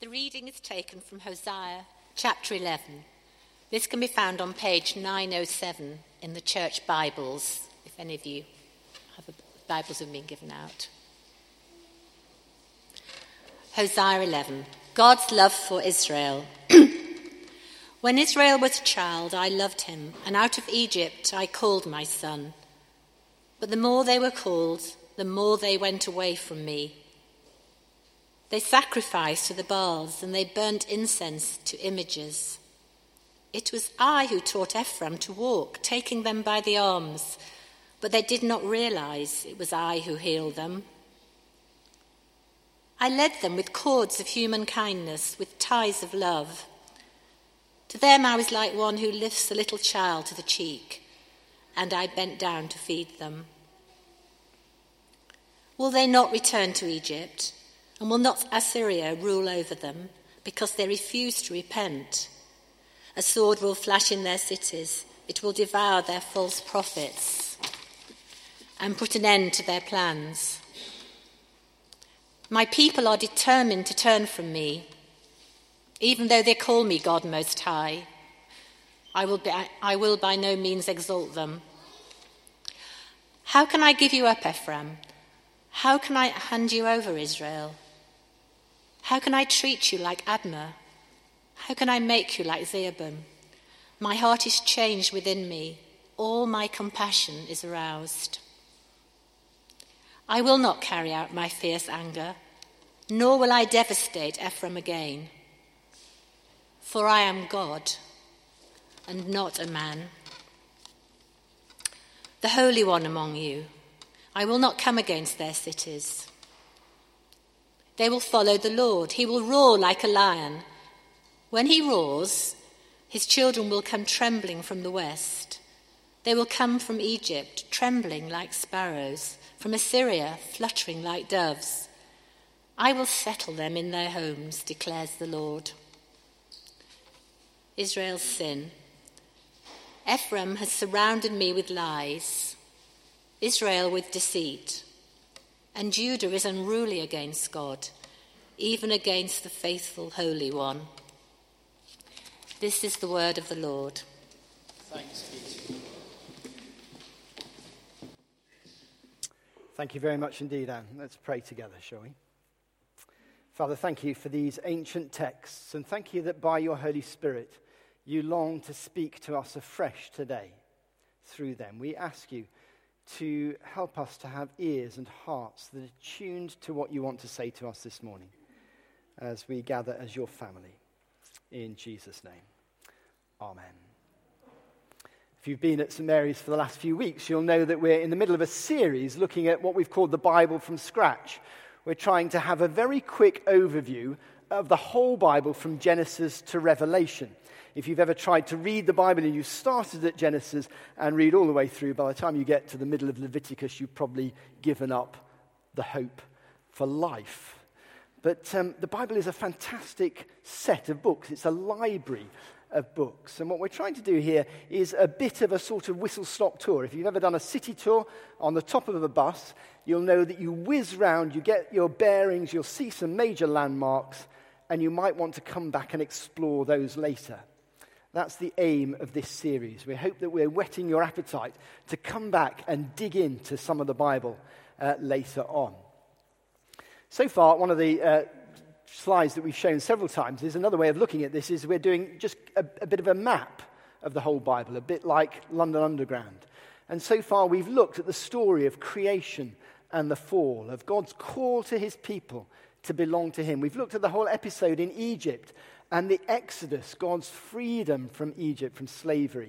The reading is taken from Hosea chapter 11. This can be found on page 907 in the church Bibles, if any of you have Bibles have been given out. Hosea 11. God's love for Israel. When Israel was a child, I loved him, and out of Egypt I called my son. But the more they were called, the more they went away from me. They sacrificed to the Baals, and they burnt incense to images. It was I who taught Ephraim to walk, taking them by the arms, but they did not realize it was I who healed them. I led them with cords of human kindness, with ties of love. To them I was like one who lifts a little child to the cheek, and I bent down to feed them. Will they not return to Egypt? And will not Assyria rule over them, because they refuse to repent? A sword will flash in their cities. It will devour their false prophets and put an end to their plans. My people are determined to turn from me, even though they call me God Most High. I will by no means exalt them. How can I give you up, Ephraim? How can I hand you over, Israel? How can I treat you like Admah? How can I make you like Zebulun? My heart is changed within me. All my compassion is aroused. I will not carry out my fierce anger, nor will I devastate Ephraim again. For I am God, and not a man, the Holy One among you. I will not come against their cities. They will follow the Lord. He will roar like a lion. When he roars, his children will come trembling from the west. They will come from Egypt, trembling like sparrows, from Assyria, fluttering like doves. I will settle them in their homes, declares the Lord. Israel's sin. Ephraim has surrounded me with lies, Israel with deceit. And Judah is unruly against God, even against the faithful Holy One. This is the word of the Lord. Thanks be to you. Thank you very much indeed, Anne. Let's pray together, shall we? Father, thank you for these ancient texts, and thank you that by your Holy Spirit you long to speak to us afresh today through them. We ask you to help us to have ears and hearts that are tuned to what you want to say to us this morning as we gather as your family. In Jesus' name, amen. If you've been at St Mary's for the last few weeks, you'll know that we're in the middle of a series looking at what we've called the Bible from scratch. We're trying to have a very quick overview of the whole Bible from Genesis to Revelation. If you've ever tried to read the Bible and you started at Genesis and read all the way through, by the time you get to the middle of Leviticus, you've probably given up the hope for life. But the Bible is a fantastic set of books. It's a library of books. And what we're trying to do here is a bit of a sort of whistle-stop tour. If you've ever done a city tour on the top of a bus, you'll know that you whiz round, you get your bearings, you'll see some major landmarks, and you might want to come back and explore those later. That's the aim of this series. We hope that we're whetting your appetite to come back and dig into some of the Bible later on. So far, one of the slides that we've shown several times is another way of looking at this is we're doing just a bit of a map of the whole Bible, a bit like London Underground. And so far, we've looked at the story of creation and the fall, of God's call to his people to belong to him. We've looked at the whole episode in Egypt and the Exodus, God's freedom from Egypt, from slavery.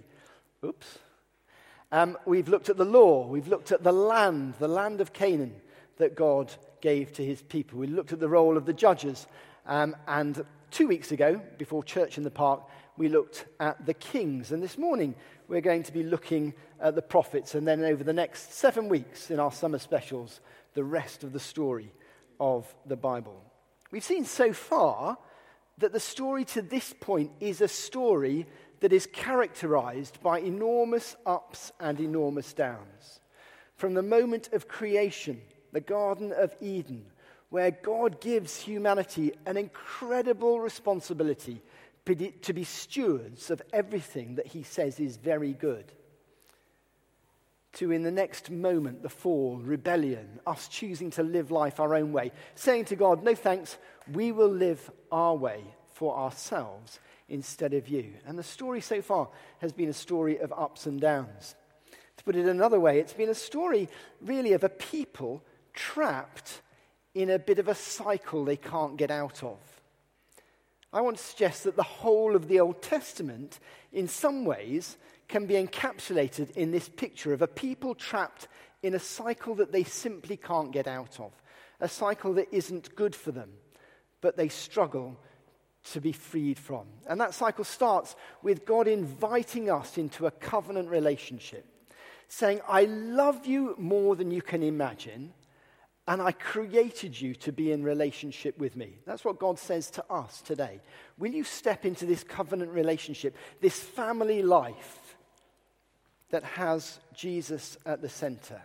We've looked at the law. We've looked at the land of Canaan that God gave to his people. We looked at the role of the judges. And 2 weeks ago, before Church in the Park, we looked at the kings. And this morning, we're going to be looking at the prophets. And then over the next 7 weeks in our summer specials, the rest of the story of the Bible. We've seen so far that the story to this point is a story that is characterized by enormous ups and enormous downs. From the moment of creation, the Garden of Eden, where God gives humanity an incredible responsibility to be stewards of everything that he says is very good. To, in the next moment, the fall, rebellion, us choosing to live life our own way, saying to God, no thanks, we will live our way for ourselves instead of you. And the story so far has been a story of ups and downs. To put it another way, it's been a story really of a people trapped in a bit of a cycle they can't get out of. I want to suggest that the whole of the Old Testament, in some ways, can be encapsulated in this picture of a people trapped in a cycle that they simply can't get out of, a cycle that isn't good for them, but they struggle to be freed from. And that cycle starts with God inviting us into a covenant relationship, saying, I love you more than you can imagine, and I created you to be in relationship with me. That's what God says to us today. Will you step into this covenant relationship, this family life that has Jesus at the center,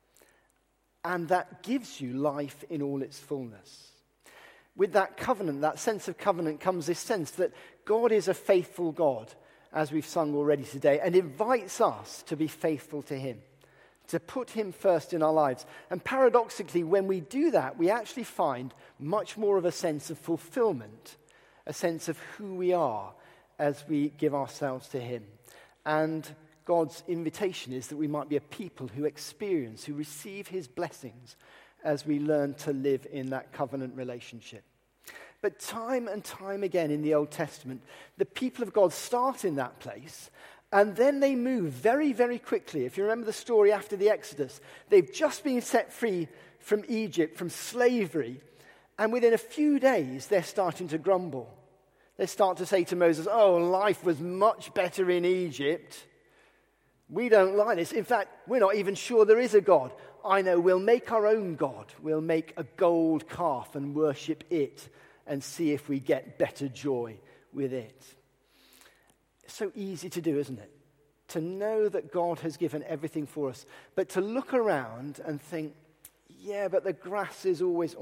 and that gives you life in all its fullness? With that covenant, that sense of covenant, comes this sense that God is a faithful God, as we've sung already today, and invites us to be faithful to him, to put him first in our lives. And paradoxically, when we do that, we actually find much more of a sense of fulfillment, a sense of who we are as we give ourselves to him. And God's invitation is that we might be a people who experience, who receive his blessings as we learn to live in that covenant relationship. But time and time again in the Old Testament, the people of God start in that place, and then they move very, very quickly. If you remember the story after the Exodus, they've just been set free from Egypt, from slavery, and within a few days, they're starting to grumble. They start to say to Moses, oh, life was much better in Egypt. We don't like this. In fact, we're not even sure there is a God. I know, we'll make our own God. We'll make a gold calf and worship it and see if we get better joy with it. It's so easy to do, isn't it? To know that God has given everything for us, but to look around and think, yeah, but the grass is always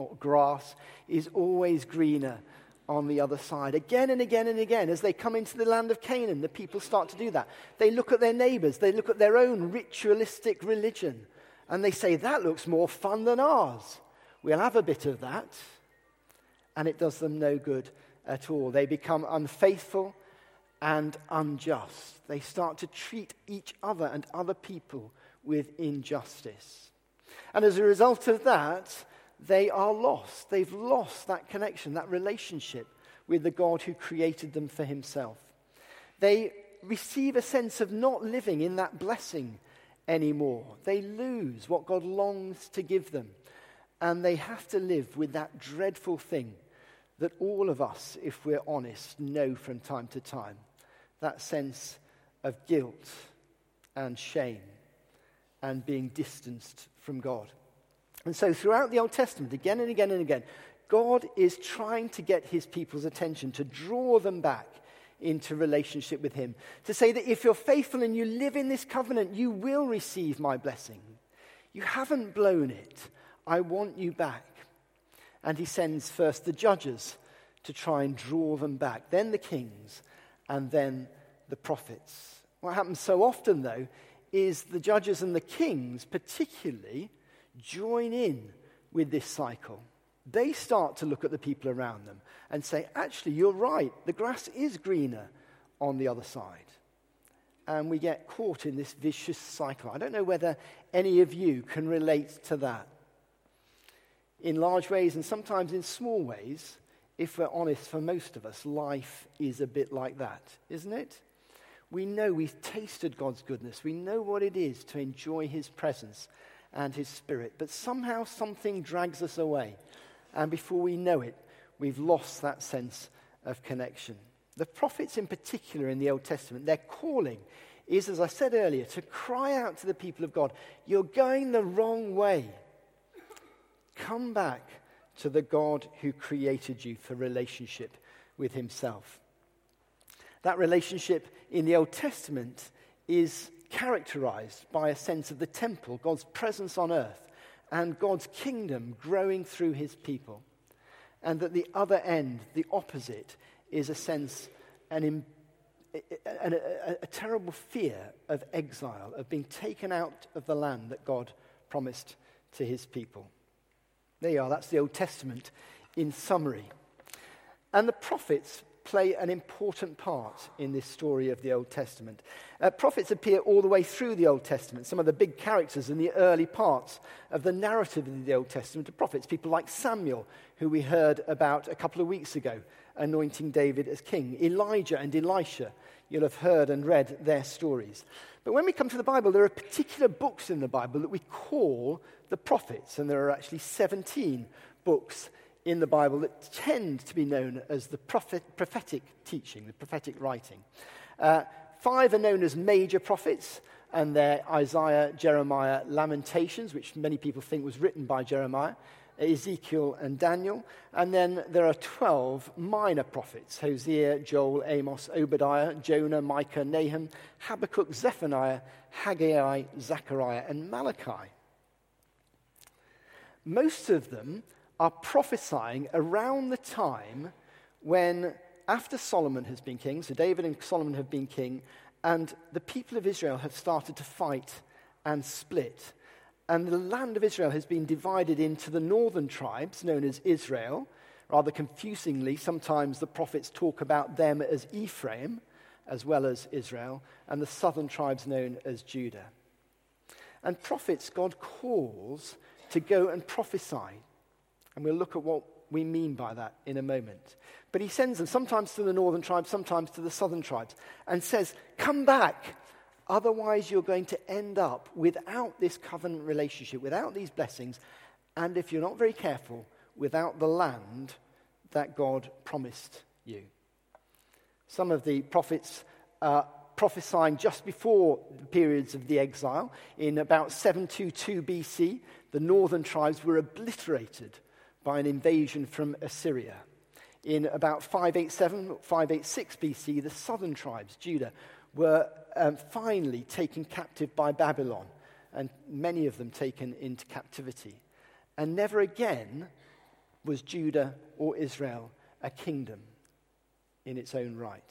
greener on the other side. Again and again and again, as they come into the land of Canaan, the people start to do that. They look at their neighbors, they look at their own ritualistic religion, and they say, that looks more fun than ours. We'll have a bit of that. And it does them no good at all. They become unfaithful and unjust. They start to treat each other and other people with injustice. And as a result of that, they are lost. They've lost that connection, that relationship with the God who created them for himself. They receive a sense of not living in that blessing anymore. They lose what God longs to give them. And they have to live with that dreadful thing that all of us, if we're honest, know from time to time. That sense of guilt and shame and being distanced from God. And so throughout the Old Testament, again and again and again, God is trying to get his people's attention, to draw them back into relationship with him, to say that if you're faithful and you live in this covenant, you will receive my blessing. You haven't blown it. I want you back. And he sends first the judges to try and draw them back, then the kings, and then the prophets. What happens so often, though, is the judges and the kings particularly join in with this cycle. They start to look at the people around them and say, actually, you're right, the grass is greener on the other side. And we get caught in this vicious cycle. I don't know whether any of you can relate to that. In large ways and sometimes in small ways, if we're honest, for most of us, life is a bit like that, isn't it? We know we've tasted God's goodness. We know what it is to enjoy his presence and his spirit. But somehow something drags us away. And before we know it, we've lost that sense of connection. The prophets in particular in the Old Testament, their calling is, as I said earlier, to cry out to the people of God, you're going the wrong way. Come back to the God who created you for relationship with himself. That relationship in the Old Testament is characterized by a sense of the temple, God's presence on earth, and God's kingdom growing through his people. And that the other end, the opposite, is a sense, a terrible fear of exile, of being taken out of the land that God promised to his people. There you are, that's the Old Testament in summary. And the prophets play an important part in this story of the Old Testament. Prophets appear all the way through the Old Testament. Some of the big characters in the early parts of the narrative of the Old Testament are prophets. People like Samuel, who we heard about a couple of weeks ago, anointing David as king. Elijah and Elisha, you'll have heard and read their stories. But when we come to the Bible, there are particular books in the Bible that we call the prophets, and there are actually 17 books in the Bible that tend to be known as the prophetic teaching, the prophetic writing. 5 are known as major prophets, and they're Isaiah, Jeremiah, Lamentations, which many people think was written by Jeremiah, Ezekiel and Daniel. And then there are 12 minor prophets: Hosea, Joel, Amos, Obadiah, Jonah, Micah, Nahum, Habakkuk, Zephaniah, Haggai, Zechariah, and Malachi. Most of them are prophesying around the time when, after Solomon has been king, so David and Solomon have been king, and the people of Israel have started to fight and split. And the land of Israel has been divided into the northern tribes, known as Israel. Rather confusingly, sometimes the prophets talk about them as Ephraim, as well as Israel, and the southern tribes known as Judah. And prophets God calls to go and prophesy. And we'll look at what we mean by that in a moment. But he sends them sometimes to the northern tribes, sometimes to the southern tribes, and says, come back. Otherwise, you're going to end up without this covenant relationship, without these blessings, and if you're not very careful, without the land that God promised you. Some of the prophets are prophesying just before the periods of the exile. In about 722 BC, the northern tribes were obliterated by an invasion from Assyria. In about 587, 586 BC, the southern tribes, Judah, were finally taken captive by Babylon, and many of them taken into captivity. And never again was Judah or Israel a kingdom in its own right.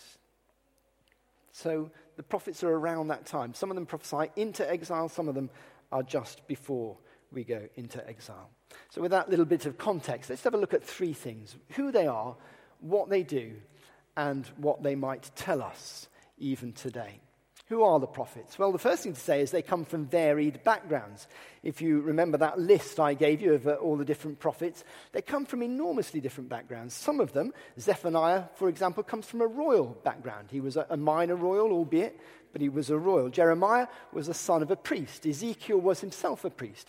So the prophets are around that time. Some of them prophesy into exile, some of them are just before we go into exile. So with that little bit of context, let's have a look at 3 things: who they are, what they do, and what they might tell us even today. Who are the prophets? Well, the first thing to say is they come from varied backgrounds. If you remember that list I gave you of all the different prophets, they come from enormously different backgrounds. Some of them, Zephaniah, for example, comes from a royal background. He was a minor royal, albeit, but he was a royal. Jeremiah was the son of a priest. Ezekiel was himself a priest.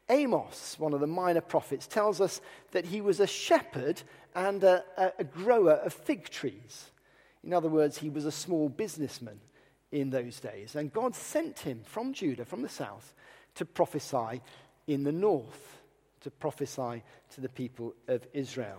Amos, one of the minor prophets, tells us that he was a shepherd and a grower of fig trees. In other words, he was a small businessman in those days. And God sent him from Judah, from the south, to prophesy in the north, to prophesy to the people of Israel.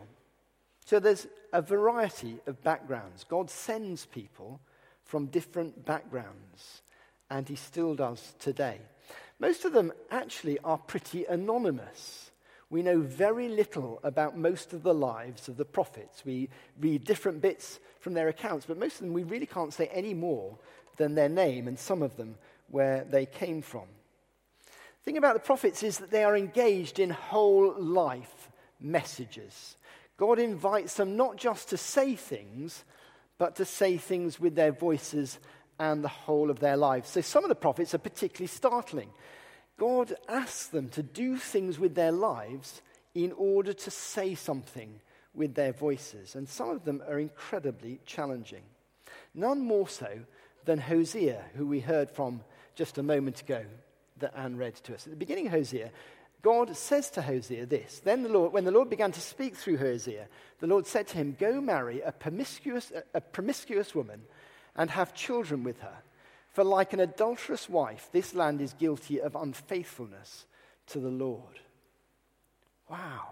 So there's a variety of backgrounds. God sends people from different backgrounds, and he still does today. Most of them actually are pretty anonymous. We know very little about most of the lives of the prophets. We read different bits from their accounts, but most of them we really can't say any more than their name, and some of them where they came from. The thing about the prophets is that they are engaged in whole life messages. God invites them not just to say things, but to say things with their voices and the whole of their lives. So some of the prophets are particularly startling. God asks them to do things with their lives in order to say something with their voices. And some of them are incredibly challenging. None more so than Hosea, who we heard from just a moment ago, that Anne read to us. At the beginning of Hosea, God says to Hosea this: when the Lord began to speak through Hosea, the Lord said to him, "Go marry a promiscuous woman and have children with her. For like an adulterous wife, this land is guilty of unfaithfulness to the Lord." Wow.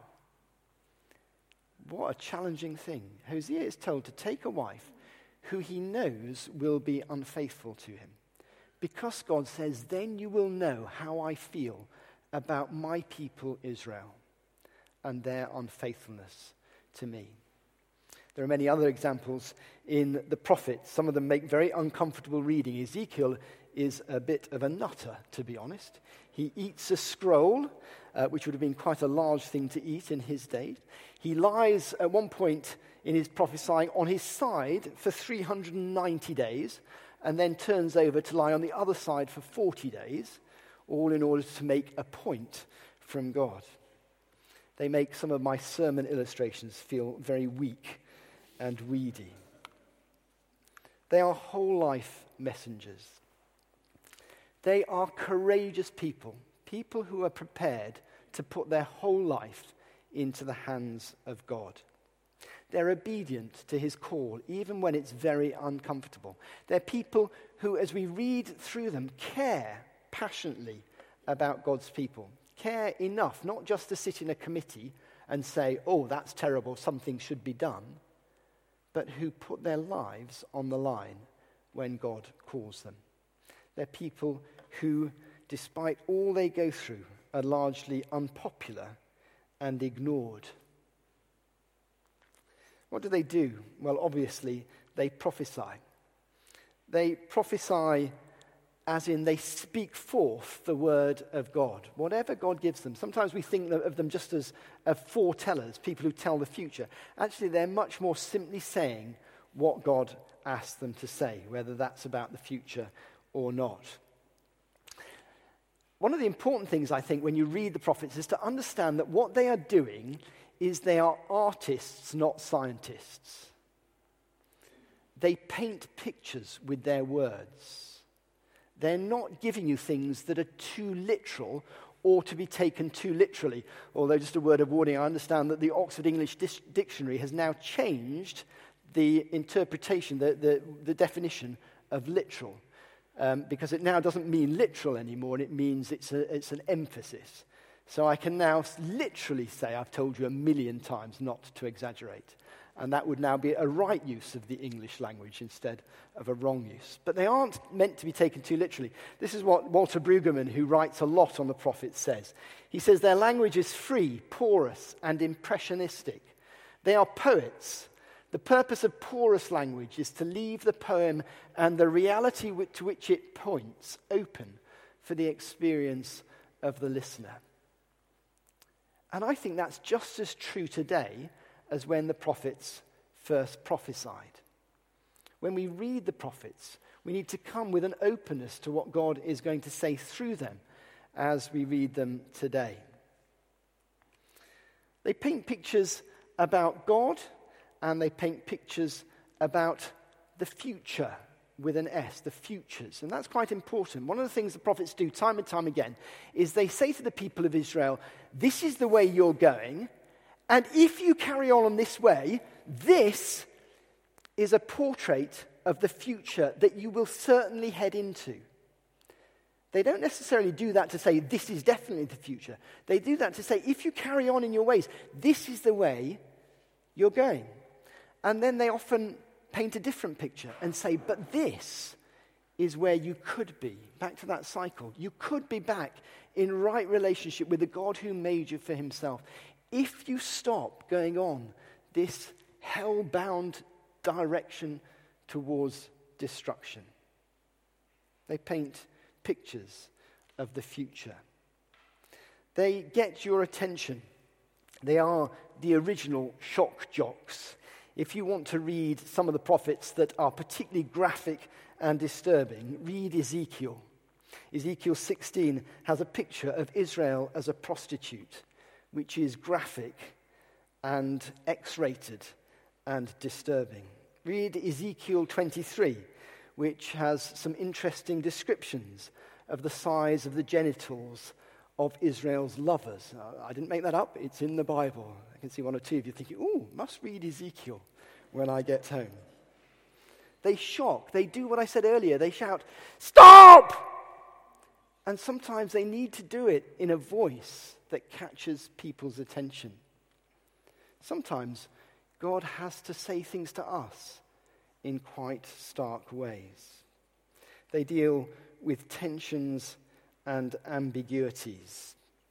What a challenging thing. Hosea is told to take a wife who he knows will be unfaithful to him. Because God says, then you will know how I feel about my people Israel and their unfaithfulness to me. There are many other examples in the prophets. Some of them make very uncomfortable reading. Ezekiel is a bit of a nutter, to be honest. He eats a scroll, which would have been quite a large thing to eat in his day. He lies at one point in his prophesying on his side for 390 days, and then turns over to lie on the other side for 40 days, all in order to make a point from God. They make some of my sermon illustrations feel very weak and weedy. They are whole life messengers. They are courageous people, people who are prepared to put their whole life into the hands of God. They're obedient to his call, even when it's very uncomfortable. They're people who, as we read through them, care passionately about God's people. Care enough, not just to sit in a committee and say, oh, that's terrible, something should be done, but who put their lives on the line when God calls them. They're people who, despite all they go through, are largely unpopular and ignored. What do? Well, obviously, they prophesy. They prophesy as in they speak forth the word of God, whatever God gives them. Sometimes we think of them just as foretellers, people who tell the future. Actually, they're much more simply saying what God asks them to say, whether that's about the future or not. One of the important things, I think, when you read the prophets is to understand that what they are doing is they are artists, not scientists. They paint pictures with their words. They're not giving you things that are too literal or to be taken too literally. Although, just a word of warning, I understand that the Oxford English Dictionary has now changed the interpretation, the definition of literal, because it now doesn't mean literal anymore, and it means it's an emphasis. So I can now literally say, I've told you 1,000,000 times not to exaggerate. And that would now be a right use of the English language instead of a wrong use. But they aren't meant to be taken too literally. This is what Walter Brueggemann, who writes a lot on the prophets, says. He says their language is free, porous, and impressionistic. They are poets. The purpose of porous language is to leave the poem and the reality to which it points open for the experience of the listener. And I think that's just as true today as when the prophets first prophesied. When we read the prophets, we need to come with an openness to what God is going to say through them as we read them today. They paint pictures about God, and they paint pictures about the future with an S, the futures. And that's quite important. One of the things the prophets do time and time again is they say to the people of Israel, this is the way you're going, and if you carry on this way, this is a portrait of the future that you will certainly head into. They don't necessarily do that to say, this is definitely the future. They do that to say, if you carry on in your ways, this is the way you're going. And then they often paint a different picture and say, but this is where you could be. Back to that cycle. You could be back in right relationship with the God who made you for himself. If you stop going on this hell-bound direction towards destruction. They paint pictures of the future. They get your attention. They are the original shock jocks. If you want to read some of the prophets that are particularly graphic and disturbing, read Ezekiel. Ezekiel 16 has a picture of Israel as a prostitute, which is graphic and X-rated and disturbing. Read Ezekiel 23, which has some interesting descriptions of the size of the genitals of Israel's lovers. I didn't make that up, it's in the Bible. I can see one or two of you thinking, ooh, must read Ezekiel when I get home. They shock, they do what I said earlier, they shout, stop! And sometimes they need to do it in a voice that catches people's attention. Sometimes God has to say things to us in quite stark ways. They deal with tensions and ambiguities.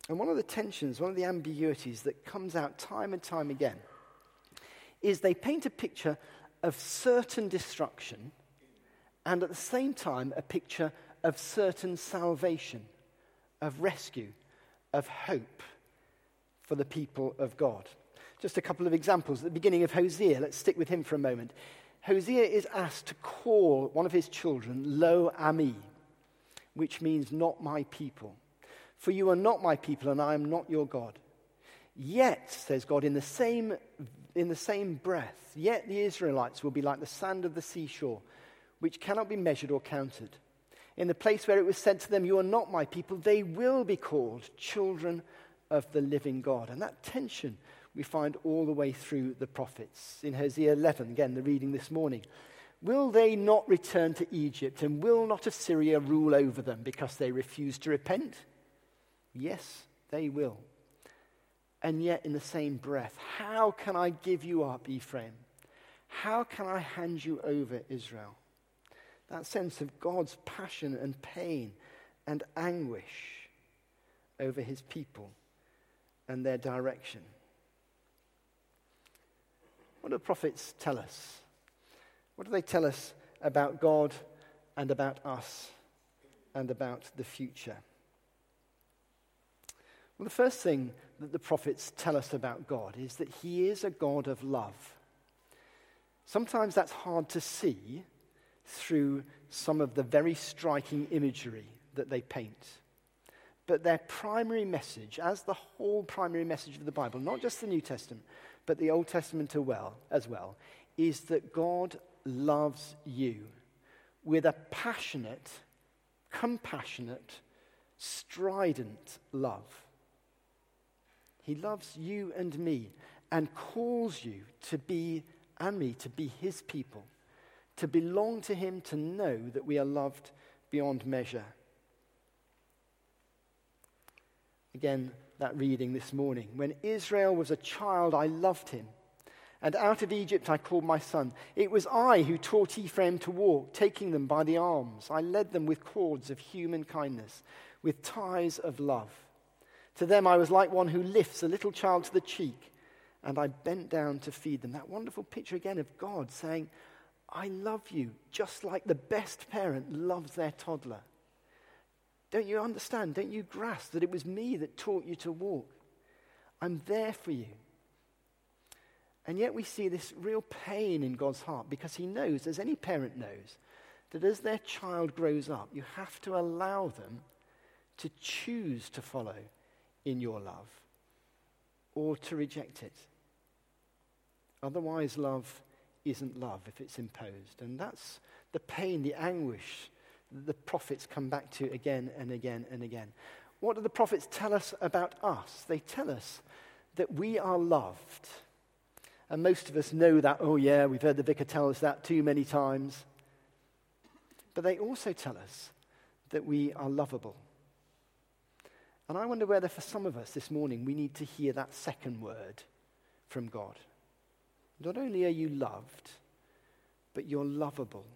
And one of the tensions, one of the ambiguities that comes out time and time again is they paint a picture of certain destruction and at the same time a picture of certain salvation, of rescue, of hope for the people of God. Just a couple of examples. At the beginning of Hosea, let's stick with him for a moment. Hosea is asked to call one of his children Lo Ami, which means not my people. For you are not my people and I am not your God. Yet, says God, in the same breath, yet the Israelites will be like the sand of the seashore, which cannot be measured or counted. In the place where it was said to them, you are not my people, they will be called children of the living God. And that tension we find all the way through the prophets. In Hosea 11, again, the reading this morning, will they not return to Egypt, and will not Assyria rule over them because they refuse to repent? Yes, they will. And yet in the same breath, how can I give you up, Ephraim? How can I hand you over, Israel? That sense of God's passion and pain and anguish over his people and their direction. What do the prophets tell us? What do they tell us about God and about us and about the future? Well, the first thing that the prophets tell us about God is that he is a God of love. Sometimes that's hard to see through some of the very striking imagery that they paint. But their primary message, as the whole primary message of the Bible, not just the New Testament, but the Old Testament as well, is that God loves you with a passionate, compassionate, strident love. He loves you and me and calls you to be, and me, to be his people, to belong to him, to know that we are loved beyond measure. Again, that reading this morning. When Israel was a child, I loved him. And out of Egypt I called my son. It was I who taught Ephraim to walk, taking them by the arms. I led them with cords of human kindness, with ties of love. To them I was like one who lifts a little child to the cheek, and I bent down to feed them. That wonderful picture again of God saying, I love you, just like the best parent loves their toddler. Don't you understand? Don't you grasp that it was me that taught you to walk? I'm there for you. And yet we see this real pain in God's heart because he knows, as any parent knows, that as their child grows up, you have to allow them to choose to follow in your love or to reject it. Otherwise, love isn't love if it's imposed. And that's the pain, the anguish the prophets come back to again and again and again. What do the prophets tell us about us? They tell us that we are loved. And most of us know that, oh yeah, we've heard the vicar tell us that too many times. But they also tell us that we are lovable. And I wonder whether for some of us this morning we need to hear that second word from God. Not only are you loved, but you're lovable.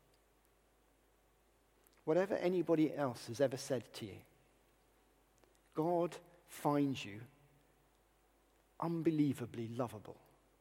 Whatever anybody else has ever said to you, God finds you unbelievably lovable.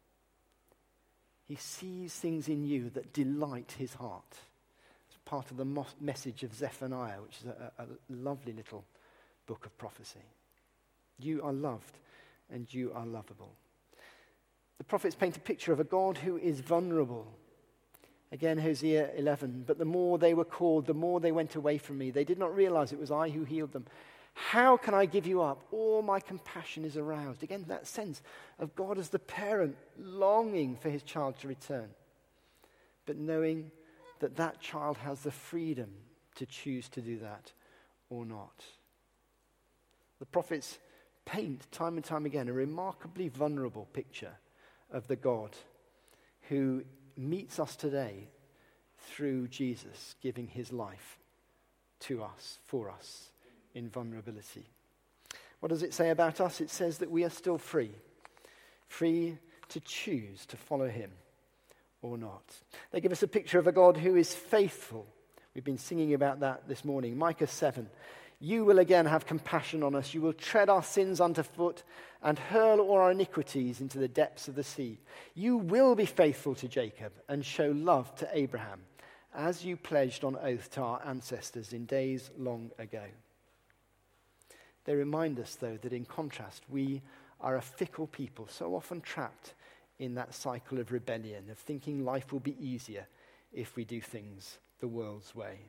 He sees things in you that delight his heart. It's part of the message of Zephaniah, which is a lovely little book of prophecy. You are loved and you are lovable. The prophets paint a picture of a God who is vulnerable. Again, Hosea 11, but the more they were called, the more they went away from me. They did not realize it was I who healed them. How can I give you up? All my compassion is aroused. Again, that sense of God as the parent longing for his child to return, but knowing that that child has the freedom to choose to do that or not. The prophets paint time and time again a remarkably vulnerable picture of the God who meets us today through Jesus giving his life to us, for us, in vulnerability. What does it say about us? It says that we are still free to choose to follow him or not. They give us a picture of a God who is faithful. We've been singing about that this morning. Micah 7. You will again have compassion on us. You will tread our sins underfoot and hurl all our iniquities into the depths of the sea. You will be faithful to Jacob and show love to Abraham, as you pledged on oath to our ancestors in days long ago. They remind us, though, that in contrast, we are a fickle people, so often trapped in that cycle of rebellion, of thinking life will be easier if we do things the world's way.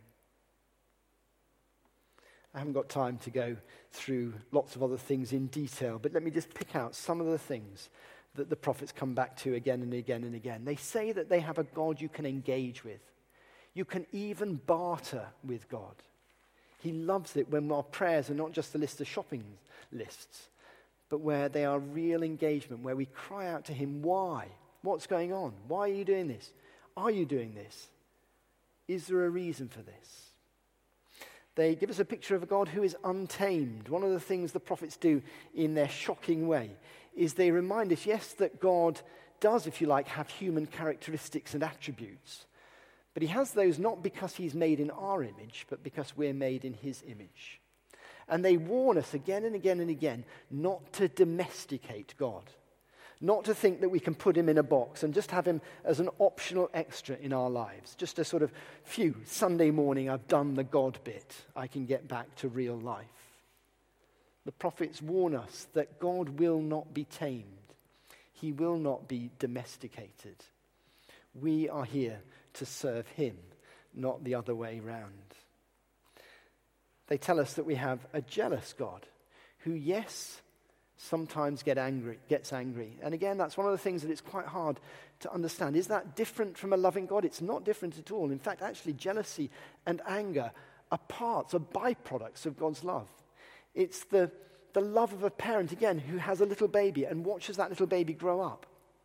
I haven't got time to go through lots of other things in detail, but let me just pick out some of the things that the prophets come back to again and again and again. They say that they have a God you can engage with. You can even barter with God. He loves it when our prayers are not just a list of shopping lists, but where they are real engagement, where we cry out to him, why? What's going on? Why are you doing this? Are you doing this? Is there a reason for this? They give us a picture of a God who is untamed. One of the things the prophets do in their shocking way is they remind us, yes, that God does, if you like, have human characteristics and attributes. But he has those not because he's made in our image, but because we're made in his image. And they warn us again and again and again not to domesticate God. Not to think that we can put him in a box and just have him as an optional extra in our lives. Just a sort of, phew, Sunday morning I've done the God bit. I can get back to real life. The prophets warn us that God will not be tamed. He will not be domesticated. We are here to serve him, not the other way round. They tell us that we have a jealous God who, yes, sometimes gets angry. And again, that's one of the things that it's quite hard to understand. Is that different from a loving God? It's not different at all. In fact, actually, jealousy and anger are byproducts of God's love. It's the love of a parent, again, who has a little baby and watches that little baby grow up.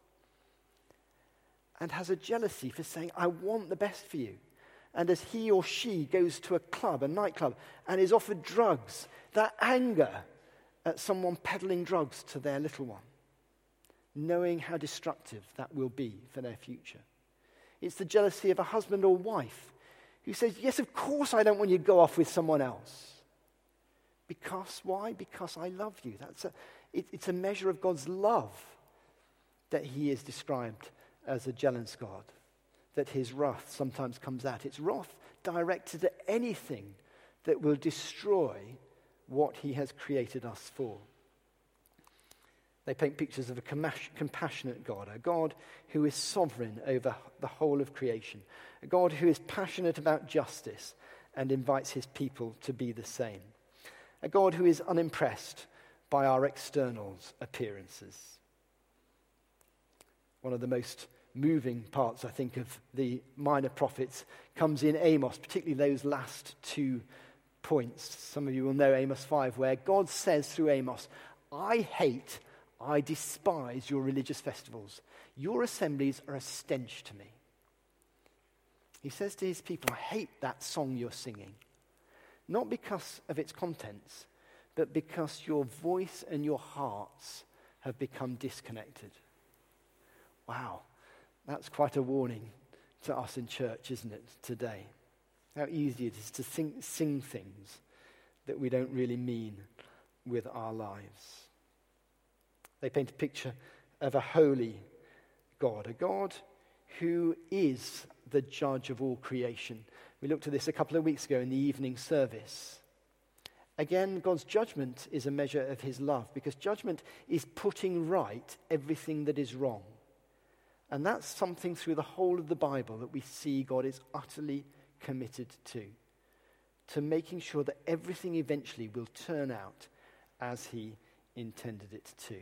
And has a jealousy for saying, I want the best for you. And as he or she goes to a nightclub, and is offered drugs, that anger at someone peddling drugs to their little one, knowing how destructive that will be for their future. It's the jealousy of a husband or wife who says, yes, of course I don't want you to go off with someone else. Because, why? Because I love you. It's a measure of God's love that he is described as a jealous God, that his wrath sometimes comes out. It's wrath directed at anything that will destroy what he has created us for. They paint pictures of a compassionate God, a God who is sovereign over the whole of creation, a God who is passionate about justice and invites his people to be the same, a God who is unimpressed by our external appearances. One of the most moving parts, I think, of the minor prophets comes in Amos, particularly those last 2 points. Some of you will know Amos 5, where God says through Amos, I despise your religious festivals. Your assemblies are a stench to me. He says to his people, I hate that song you're singing. Not because of its contents, but because your voice and your hearts have become disconnected. Wow, that's quite a warning to us in church, isn't it, today? How easy it is to sing things that we don't really mean with our lives. They paint a picture of a holy God, a God who is the judge of all creation. We looked at this a couple of weeks ago in the evening service. Again, God's judgment is a measure of his love, because judgment is putting right everything that is wrong. And that's something through the whole of the Bible that we see God is utterly committed to making sure that everything eventually will turn out as he intended it to.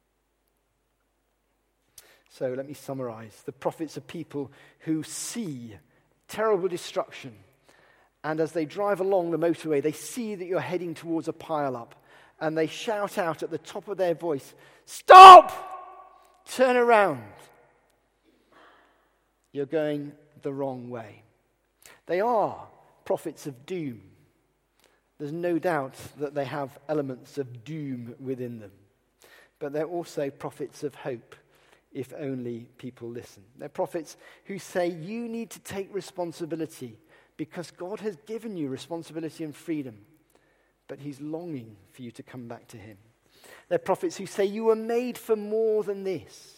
So let me summarize. The prophets are people who see terrible destruction, and as they drive along the motorway, they see that you're heading towards a pile-up, and they shout out at the top of their voice, stop! Turn around. You're going the wrong way. They are prophets of doom. There's no doubt that they have elements of doom within them. But they're also prophets of hope, if only people listen. They're prophets who say you need to take responsibility because God has given you responsibility and freedom. but he's longing for you to come back to him. They're prophets who say, you were made for more than this.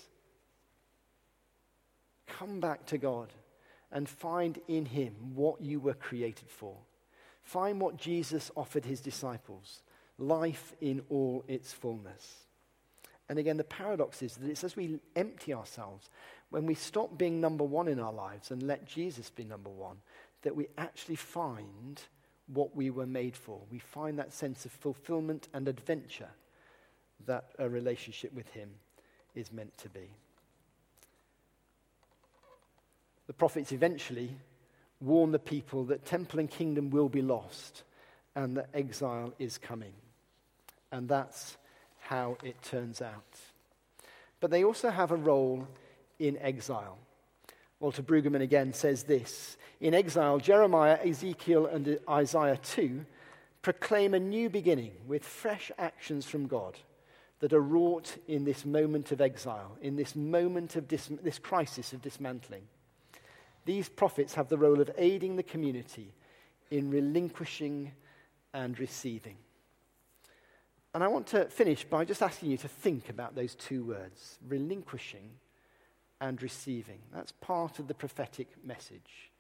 Come back to God and find in him what you were created for. Find what Jesus offered his disciples, life in all its fullness. And again, the paradox is that it's as we empty ourselves, when we stop being number one in our lives and let Jesus be number one, that we actually find what we were made for. We find that sense of fulfillment and adventure that a relationship with him is meant to be. The prophets eventually warn the people that temple and kingdom will be lost and that exile is coming. And that's how it turns out. But they also have a role in exile. Walter Brueggemann again says this: in exile, Jeremiah, Ezekiel, and Isaiah too proclaim a new beginning with fresh actions from God that are wrought in this moment of exile, in this moment of this crisis of dismantling. These prophets have the role of aiding the community in relinquishing and receiving. And I want to finish by just asking you to think about those two words, relinquishing and receiving. That's part of the prophetic message.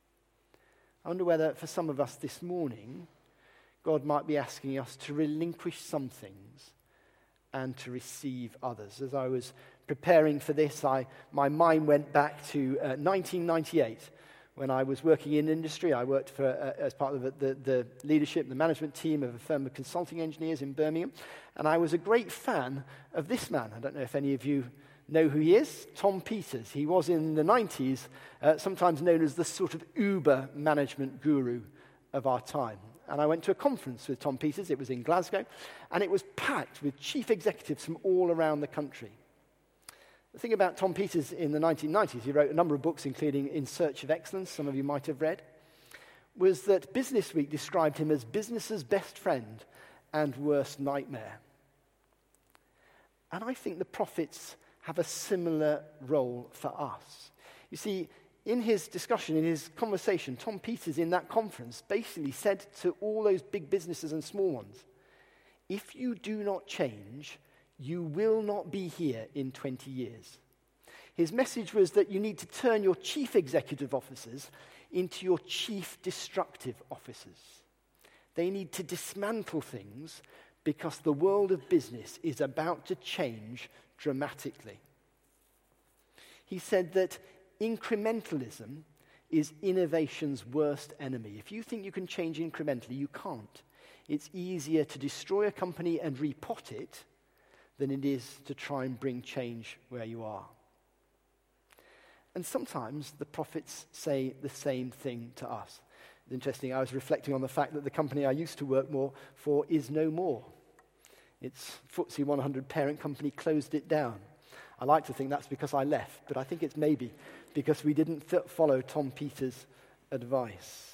I wonder whether for some of us this morning, God might be asking us to relinquish some things and to receive others. As I was preparing for this, my mind went back to 1998 when I was working in industry. I worked for as part of the leadership, the management team of a firm of consulting engineers in Birmingham. And I was a great fan of this man. I don't know if any of you know who he is. Tom Peters. He was in the 90s, sometimes known as the sort of Uber management guru of our time. And I went to a conference with Tom Peters. It was in Glasgow. And it was packed with chief executives from all around the country. The thing about Tom Peters in the 1990s, he wrote a number of books, including In Search of Excellence, some of you might have read, was that Business Week described him as business's best friend and worst nightmare. And I think the prophets have a similar role for us. You see, in his discussion, in his conversation, Tom Peters in that conference basically said to all those big businesses and small ones, if you do not change, you will not be here in 20 years. His message was that you need to turn your chief executive officers into your chief destructive officers. They need to dismantle things because the world of business is about to change dramatically. He said that incrementalism is innovation's worst enemy. If you think you can change incrementally, you can't. It's easier to destroy a company and repot it than it is to try and bring change where you are. And sometimes the prophets say the same thing to us. It's interesting, I was reflecting on the fact that the company I used to work for is no more. Its FTSE 100 parent company closed it down. I like to think that's because I left, but I think it's maybe because we didn't follow Tom Peters' advice.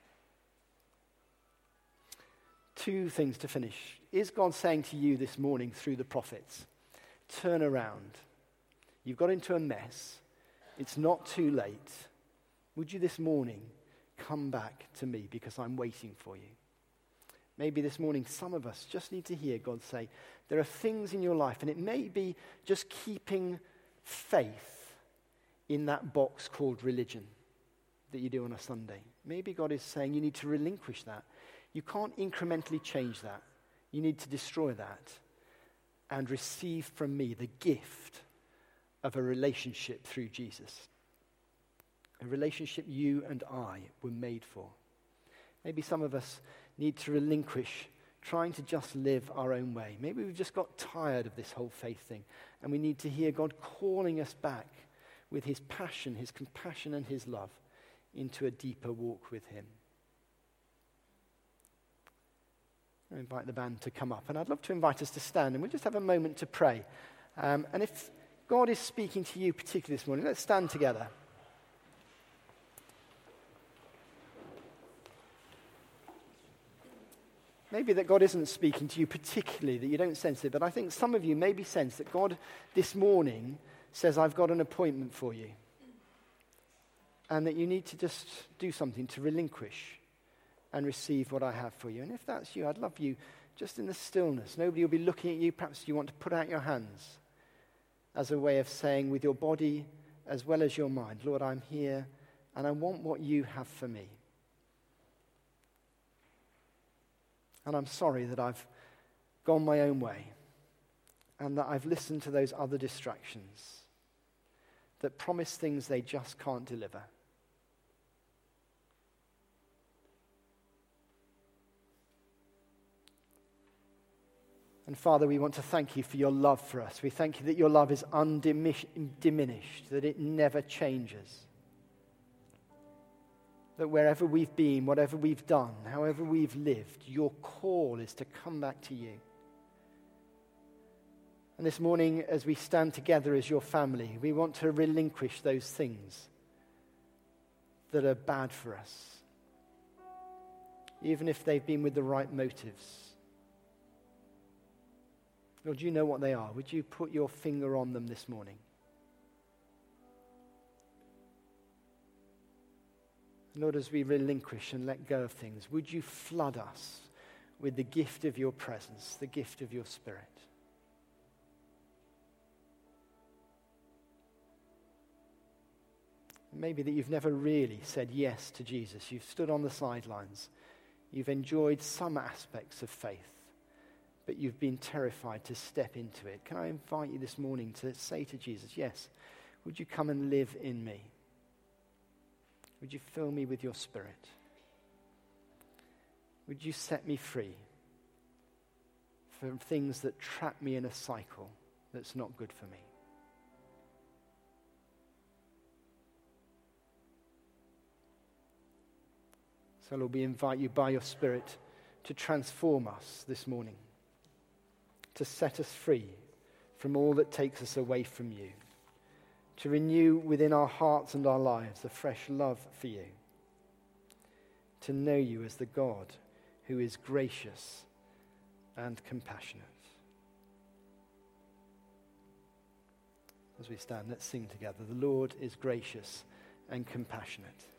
Two things to finish. Is God saying to you this morning through the prophets, turn around. You've got into a mess. It's not too late. Would you this morning come back to me because I'm waiting for you? Maybe this morning some of us just need to hear God say, there are things in your life, and it may be just keeping faith in that box called religion that you do on a Sunday. Maybe God is saying you need to relinquish that. You can't incrementally change that. You need to destroy that and receive from me the gift of a relationship through Jesus. A relationship you and I were made for. Maybe some of us need to relinquish trying to just live our own way. Maybe we've just got tired of this whole faith thing, and we need to hear God calling us back with his passion, his compassion, and his love into a deeper walk with him. I invite the band to come up, and I'd love to invite us to stand, and we'll just have a moment to pray. And if God is speaking to you particularly this morning, let's stand together. Maybe that God isn't speaking to you particularly, that you don't sense it, but I think some of you maybe sense that God this morning says, I've got an appointment for you. And that you need to just do something to relinquish and receive what I have for you. And if that's you, I'd love you just in the stillness. Nobody will be looking at you. Perhaps you want to put out your hands as a way of saying with your body as well as your mind, Lord, I'm here and I want what you have for me. And I'm sorry that I've gone my own way and that I've listened to those other distractions that promise things they just can't deliver. And Father, we want to thank you for your love for us. We thank you that your love is undiminished, that it never changes. That wherever we've been, whatever we've done, however we've lived, your call is to come back to you. And this morning, as we stand together as your family, we want to relinquish those things that are bad for us, even if they've been with the right motives. Lord, you know what they are. Would you put your finger on them this morning? Lord, as we relinquish and let go of things, would you flood us with the gift of your presence, the gift of your Spirit? Maybe that you've never really said yes to Jesus. You've stood on the sidelines. You've enjoyed some aspects of faith, but you've been terrified to step into it. Can I invite you this morning to say to Jesus, yes, would you come and live in me? Would you fill me with your Spirit? Would you set me free from things that trap me in a cycle that's not good for me? So Lord, we invite you by your Spirit to transform us this morning, to set us free from all that takes us away from you, to renew within our hearts and our lives a fresh love for you, to know you as the God who is gracious and compassionate. As we stand, let's sing together. The Lord is gracious and compassionate.